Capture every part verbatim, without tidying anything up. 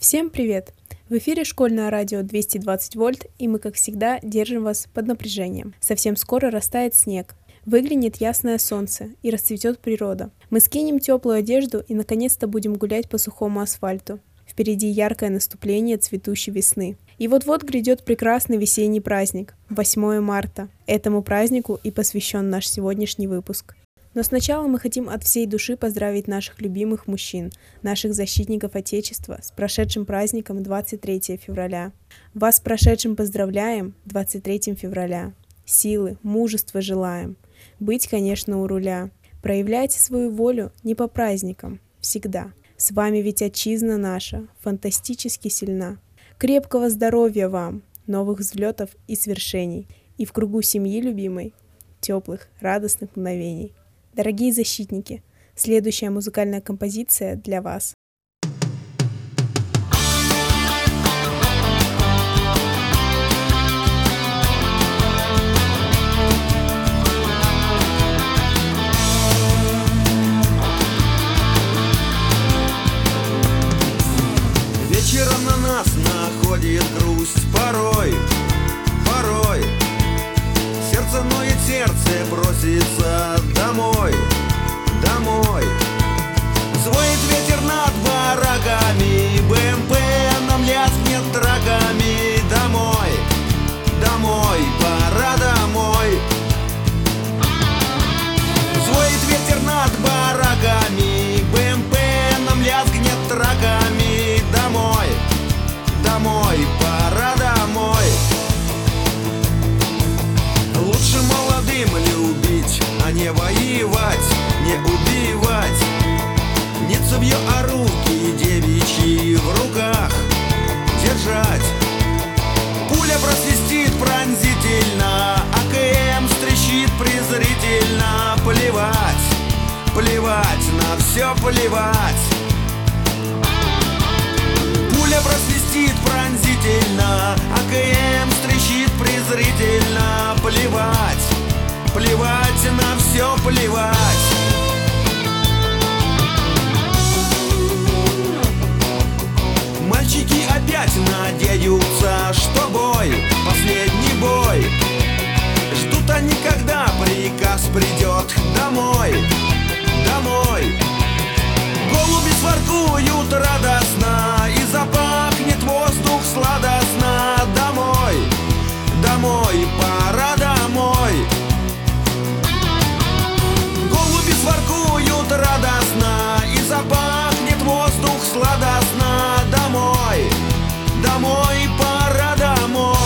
Всем привет! В эфире школьное радио двести двадцать вольт, и мы, как всегда, держим вас под напряжением. Совсем скоро растает снег, выглянет ясное солнце и расцветет природа. Мы скинем теплую одежду и наконец-то будем гулять по сухому асфальту. Впереди яркое наступление цветущей весны. И вот-вот грядет прекрасный весенний праздник – восьмое марта. Этому празднику и посвящен наш сегодняшний выпуск. Но сначала мы хотим от всей души поздравить наших любимых мужчин, наших защитников Отечества с прошедшим праздником двадцать третьего февраля. Вас с прошедшим поздравляем двадцать третьего февраля. Силы, мужества желаем. Быть, конечно, у руля. Проявляйте свою волю не по праздникам, всегда. С вами ведь отчизна наша, фантастически сильна. Крепкого здоровья вам, новых взлетов и свершений. И в кругу семьи любимой теплых, радостных мгновений. Дорогие защитники, следующая музыкальная композиция для вас. Вечером на нас находит грусть порой, порой. Сердце ноет, сердце просится домой, домой. Звонит ветер над бараками, БМП нам лязгнет драгами. Домой, домой, пора домой. Звонит ветер над бараками, БМП нам лязгнет драгами. Домой, домой, пора домой. Лучше молодым любить, а не воевать, не убивать. Не цевьё, а руки девичьи в руках держать. Пуля просвистит пронзительно, АКМ стрещит презрительно. Плевать, плевать, на все плевать. Пуля просвистит пронзительно, АКМ стрещит презрительно. Плевать, плевать, на все плевать. Мальчики опять надеются, что бой, последний бой. Ждут они, когда приказ придет домой, домой. Голуби своркуют радостно, и запахнет воздух сладостно. Домой, домой, пора домой. Голуби своркуют радостно, и запахнет воздух сладостно. Домой, домой, пора домой.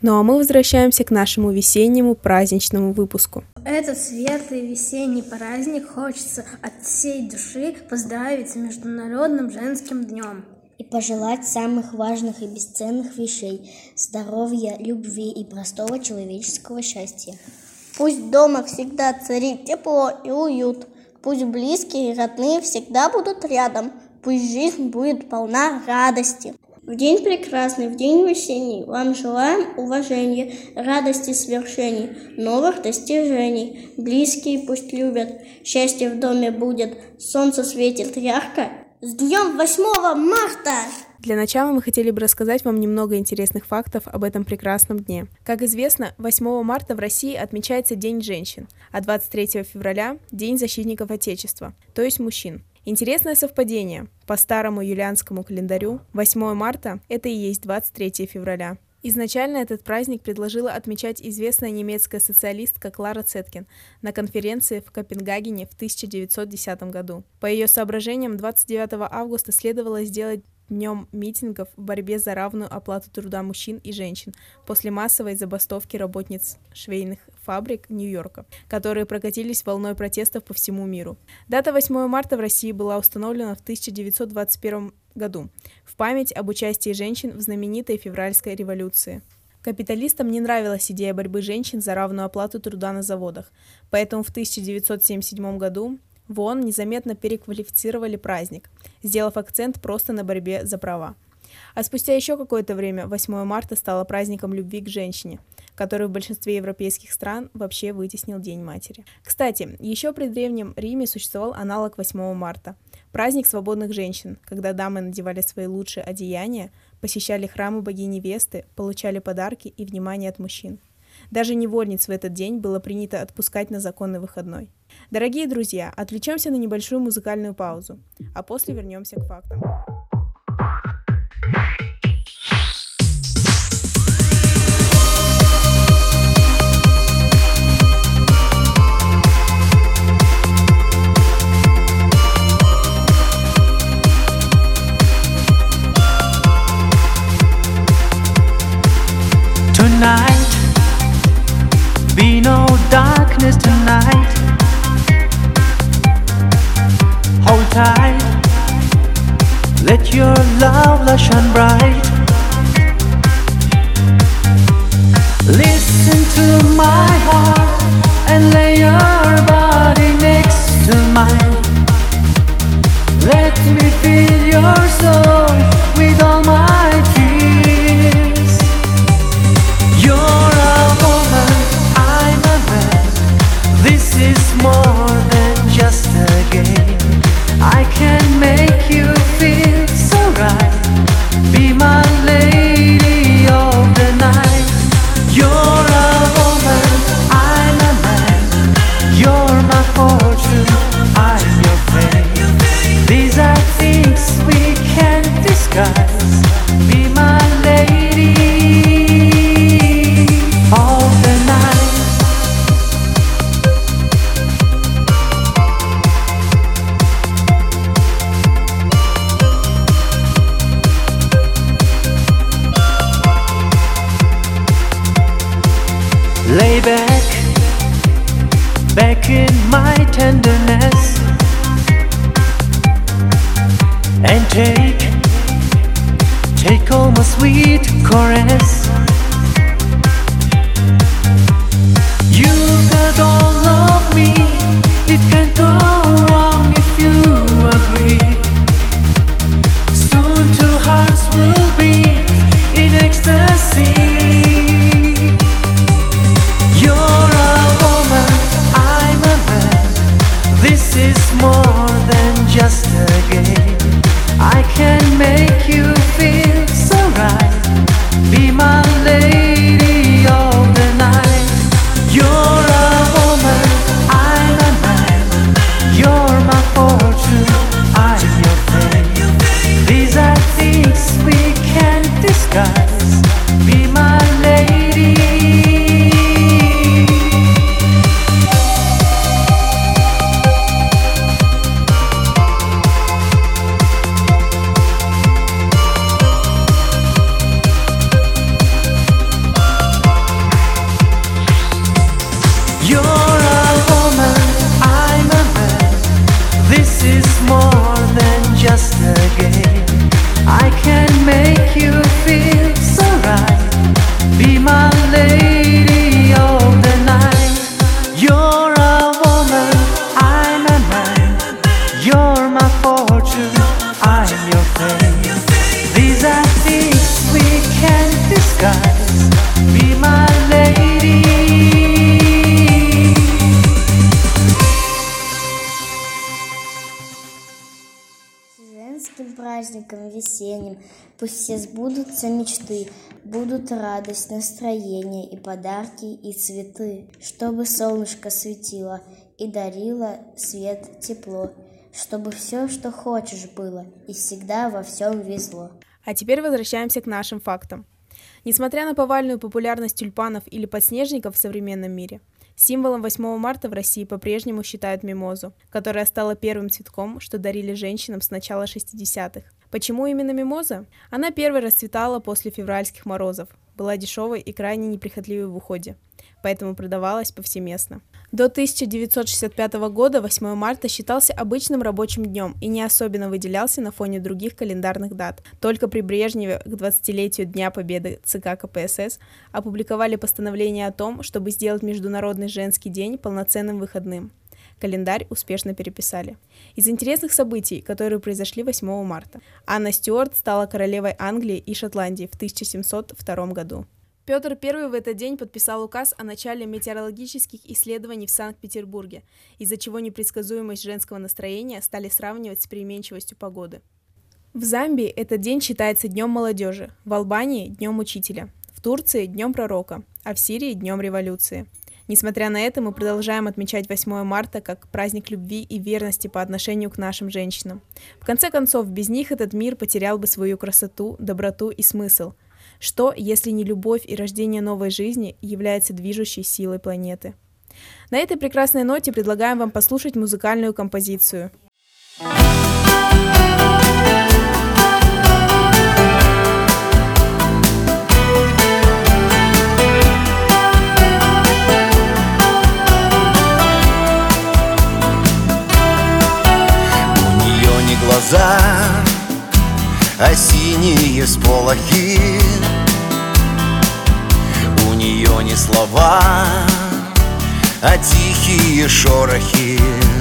Ну а мы возвращаемся к нашему весеннему праздничному выпуску. Этот светлый весенний праздник хочется от всей души поздравить с Международным женским днем. И пожелать самых важных и бесценных вещей – здоровья, любви и простого человеческого счастья. Пусть дома всегда царит тепло и уют. Пусть близкие и родные всегда будут рядом. Пусть жизнь будет полна радости. В день прекрасный, в день весенний вам желаем уважения, радости свершений, новых достижений. Близкие пусть любят, счастье в доме будет, солнце светит ярко. С днем восьмого марта! Для начала мы хотели бы рассказать вам немного интересных фактов об этом прекрасном дне. Как известно, восьмого марта в России отмечается День женщин, а двадцать третьего февраля – День защитников Отечества, то есть мужчин. Интересное совпадение. По старому юлианскому календарю восьмого марта – это и есть двадцать третьего февраля. Изначально этот праздник предложила отмечать известная немецкая социалистка Клара Цеткин на конференции в Копенгагене в тысяча девятьсот десятом году. По ее соображениям, двадцать девятого августа следовало сделать днем митингов в борьбе за равную оплату труда мужчин и женщин после массовой забастовки работниц швейных фабрик Нью-Йорка, которые прокатились волной протестов по всему миру. Дата восьмого марта в России была установлена в тысяча девятьсот двадцать первом году в память об участии женщин в знаменитой февральской революции. Капиталистам не нравилась идея борьбы женщин за равную оплату труда на заводах, поэтому в тысяча девятьсот семьдесят седьмом году в ООН незаметно переквалифицировали праздник, сделав акцент просто на борьбе за права. А спустя еще какое-то время восьмого марта стало праздником любви к женщине, который в большинстве европейских стран вообще вытеснил День матери. Кстати, еще при Древнем Риме существовал аналог восьмого марта – праздник свободных женщин, когда дамы надевали свои лучшие одеяния, посещали храмы богини Весты, получали подарки и внимание от мужчин. Даже невольниц в этот день было принято отпускать на законный выходной. Дорогие друзья, отвлечемся на небольшую музыкальную паузу, а после вернемся к фактам. Tonight, be no darkness tonight. Hold tight, let your love light shine bright. Listen to my heart and lay your body next to mine. Let me fill your soul with all my tears. You're a woman, I'm a man. This is more than just a game. I can make you feel so right. Be my lady of the night. You're a woman, I'm a man. You're my fortune, I'm your fate. These are things we can't disguise. Be my lady of the night. Lay back, back in my tenderness, and take, take all my sweet caress. You got all of me, it can't go wrong if you agree. Soon two hearts will be in ecstasy. You're a woman, I'm a man. This is more than just a game. I can make you feel so right. Be my lady of the night. You're a woman, I'm a man. You're my fortune, I'm your fate. These are things we can't disguise. Be my lady. just a game. I can make you feel so right. Be my lady of the night. You're a woman, I'm a man. You're my fortune, I'm your fate. These are things we can't disguise. Be my lady. Женским праздником весенним пусть все сбудутся мечты, будут радость, настроение и подарки, и цветы, чтобы солнышко светило и дарило свет, тепло, чтобы все, что хочешь, было и всегда во всем везло. А теперь возвращаемся к нашим фактам. Несмотря на повальную популярность тюльпанов или подснежников в современном мире, символом восьмого марта в России по-прежнему считают мимозу, которая стала первым цветком, что дарили женщинам с начала шестидесятых. Почему именно мимоза? Она первой расцветала после февральских морозов, была дешевой и крайне неприхотливой в уходе, поэтому продавалась повсеместно. До тысяча девятьсот шестьдесят пятого года восьмое марта считался обычным рабочим днем и не особенно выделялся на фоне других календарных дат. Только при Брежневе к двадцатилетию Дня Победы ЦК КПСС опубликовали постановление о том, чтобы сделать Международный женский день полноценным выходным. Календарь успешно переписали. Из интересных событий, которые произошли восьмого марта. Анна Стюарт стала королевой Англии и Шотландии в тысяча семьсот втором году. Петр Первый в этот день подписал указ о начале метеорологических исследований в Санкт-Петербурге, из-за чего непредсказуемость женского настроения стали сравнивать с переменчивостью погоды. В Замбии этот день считается Днем молодежи, в Албании – Днем учителя, в Турции – Днем пророка, а в Сирии – Днем революции. Несмотря на это, мы продолжаем отмечать восьмое марта как праздник любви и верности по отношению к нашим женщинам. В конце концов, без них этот мир потерял бы свою красоту, доброту и смысл. Что, если не любовь и рождение новой жизни является движущей силой планеты? На этой прекрасной ноте предлагаем вам послушать музыкальную композицию. У нее не глаза, а синие сполохи. У нее не слова, а тихие шорохи.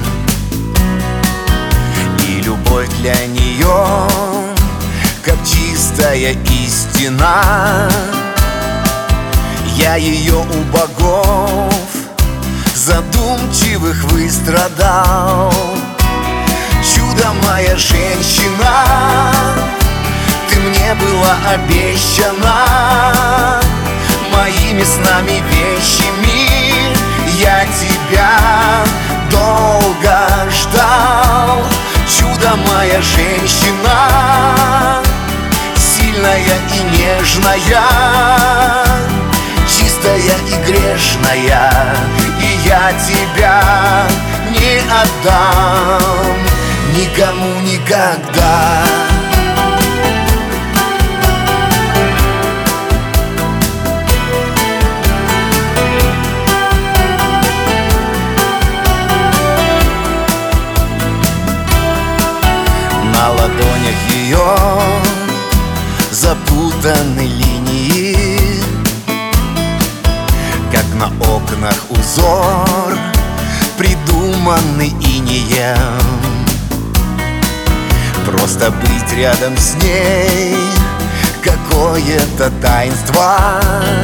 И любовь для нее, как чистая истина. Я ее у богов задумчивых выстрадал. Чудо моя женщина, ты мне была обещана. Моими снами вещами я тебя долго ждал. Чудо моя женщина, сильная и нежная, чистая и грешная. И я тебя не отдам никому никогда. На ладонях ее запутаны линии, как на окнах узор, придуманный инеем. Просто быть рядом с ней какое-то таинство,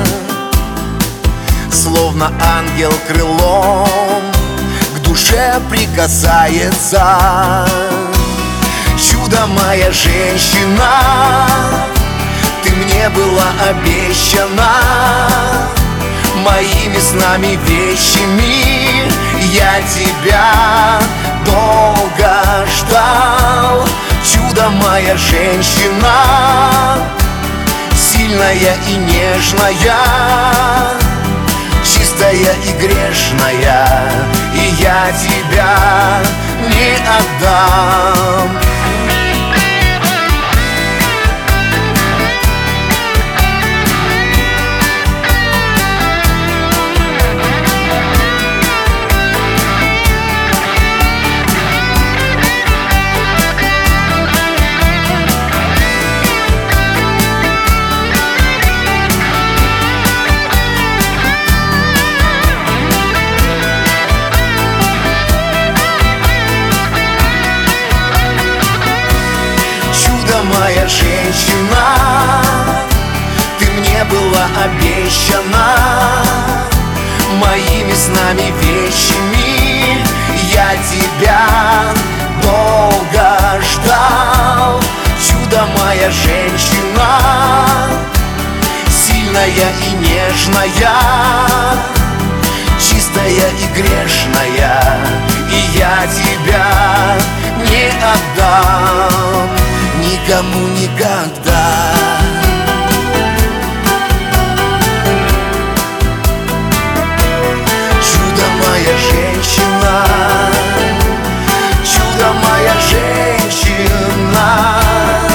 словно ангел крылом к душе прикасается. Чудо моя женщина, ты мне была обещана. Моими снами вещами я тебя долго ждал. Чудо моя женщина, сильная и нежная, чистая и грешная. И я тебя не отдам. моя женщина, ты мне была обещана моими снами вещами. Я тебя долго ждал, чудо моя женщина, сильная и нежная, чистая и грешная, и я тебя не отдам никому никогда. Чудо моя женщина, чудо моя женщина.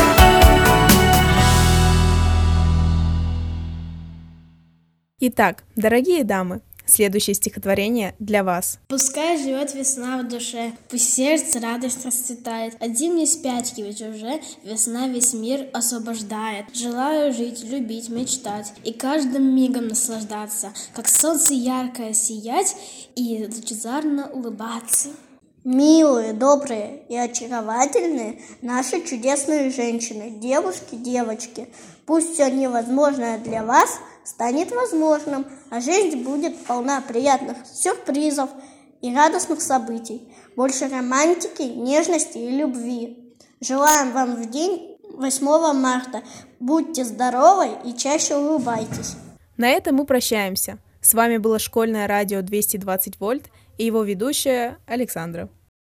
Итак, дорогие дамы, следующее стихотворение для вас. Пускай живет весна в душе, пусть сердце радость расцветает. Один не спячки, ведь уже весна весь мир освобождает. Желаю жить, любить, мечтать и каждым мигом наслаждаться, как солнце яркое сиять и лучезарно улыбаться. Милые, добрые и очаровательные наши чудесные женщины, девушки, девочки. Пусть все невозможное для вас станет возможным, а жизнь будет полна приятных сюрпризов и радостных событий, больше романтики, нежности и любви. Желаем вам в день восьмого марта. Будьте здоровы и чаще улыбайтесь. На этом мы прощаемся. С вами было школьное радио двести двадцать вольт и его ведущая Александра.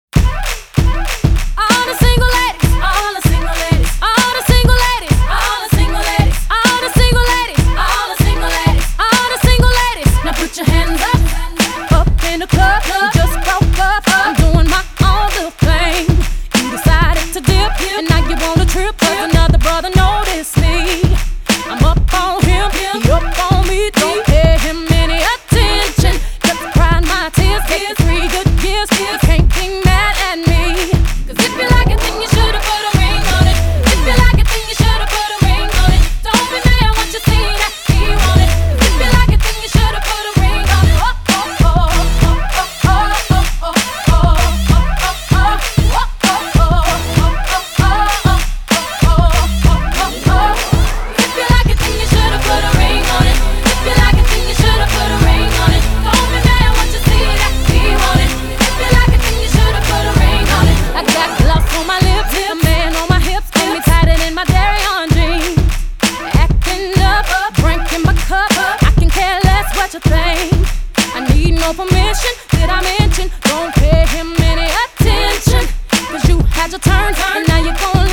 Put your hands up, up in the club, you just broke up, I'm doing my own little thing. You decided to dip, and now you want a trip, cause another brother noticed me. I'm up on him, he up on me, don't pay him any attention. Just crying my tears, get the three good years, you can't be mad at me. Cause if you like it, then you should've put a ring on it. If you like it, then you should've put a ring on it. Don't be mad once you see that he want it. If you like it, then you should've put a ring on it. I need no permission, did I mention? Don't pay him any attention, cause you had your turn, and now you're gonna